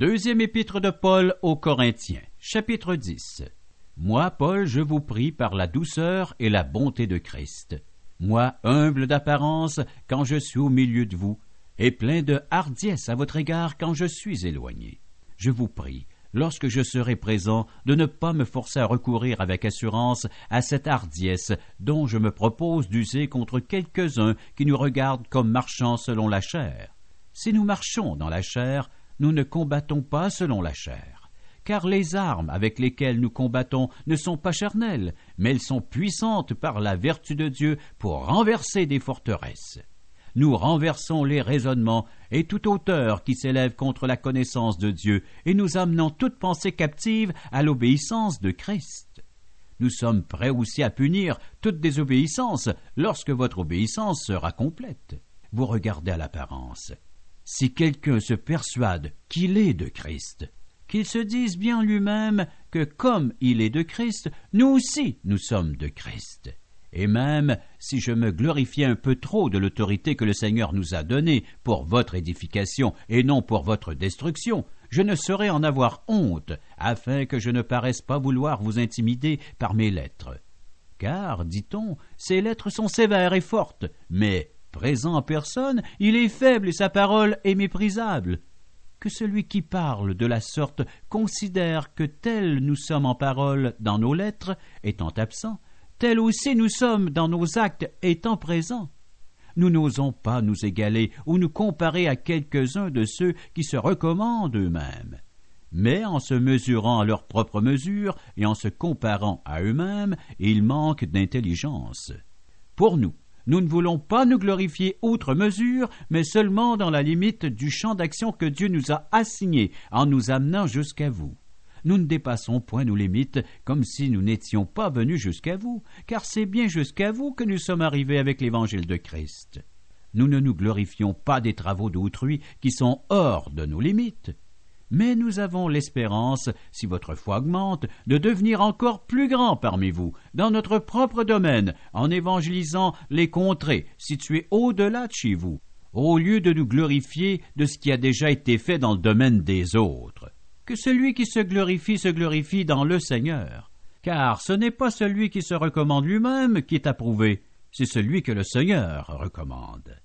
Deuxième épître de Paul aux Corinthiens, chapitre 10. Moi, Paul, je vous prie par la douceur et la bonté de Christ. Moi, humble d'apparence, quand je suis au milieu de vous, et plein de hardiesse à votre égard quand je suis éloigné. Je vous prie, lorsque je serai présent, de ne pas me forcer à recourir avec assurance à cette hardiesse dont je me propose d'user contre quelques-uns qui nous regardent comme marchant selon la chair. Si nous marchons dans la chair, nous ne combattons pas selon la chair, car les armes avec lesquelles nous combattons ne sont pas charnelles, mais elles sont puissantes par la vertu de Dieu pour renverser des forteresses. Nous renversons les raisonnements et toute hauteur qui s'élève contre la connaissance de Dieu, et nous amenons toute pensée captive à l'obéissance de Christ. Nous sommes prêts aussi à punir toute désobéissance lorsque votre obéissance sera complète. Vous regardez à l'apparence. Si quelqu'un se persuade qu'il est de Christ, qu'il se dise bien lui-même que comme il est de Christ, nous aussi nous sommes de Christ. Et même si je me glorifiais un peu trop de l'autorité que le Seigneur nous a donnée pour votre édification et non pour votre destruction, je ne saurais en avoir honte, afin que je ne paraisse pas vouloir vous intimider par mes lettres. Car, dit-on, ces lettres sont sévères et fortes, mais présent en personne, il est faible et sa parole est méprisable. Que celui qui parle de la sorte considère que tel nous sommes en parole dans nos lettres, étant absents, tel aussi nous sommes dans nos actes, étant présents. Nous n'osons pas nous égaler ou nous comparer à quelques-uns de ceux qui se recommandent eux-mêmes. Mais en se mesurant à leur propre mesure et en se comparant à eux-mêmes, ils manquent d'intelligence. Pour nous, nous ne voulons pas nous glorifier outre mesure, mais seulement dans la limite du champ d'action que Dieu nous a assigné en nous amenant jusqu'à vous. Nous ne dépassons point nos limites comme si nous n'étions pas venus jusqu'à vous, car c'est bien jusqu'à vous que nous sommes arrivés avec l'Évangile de Christ. Nous ne nous glorifions pas des travaux d'autrui qui sont hors de nos limites. Mais nous avons l'espérance, si votre foi augmente, de devenir encore plus grands parmi vous, dans notre propre domaine, en évangélisant les contrées situées au-delà de chez vous, au lieu de nous glorifier de ce qui a déjà été fait dans le domaine des autres. Que celui qui se glorifie dans le Seigneur. Car ce n'est pas celui qui se recommande lui-même qui est approuvé, c'est celui que le Seigneur recommande.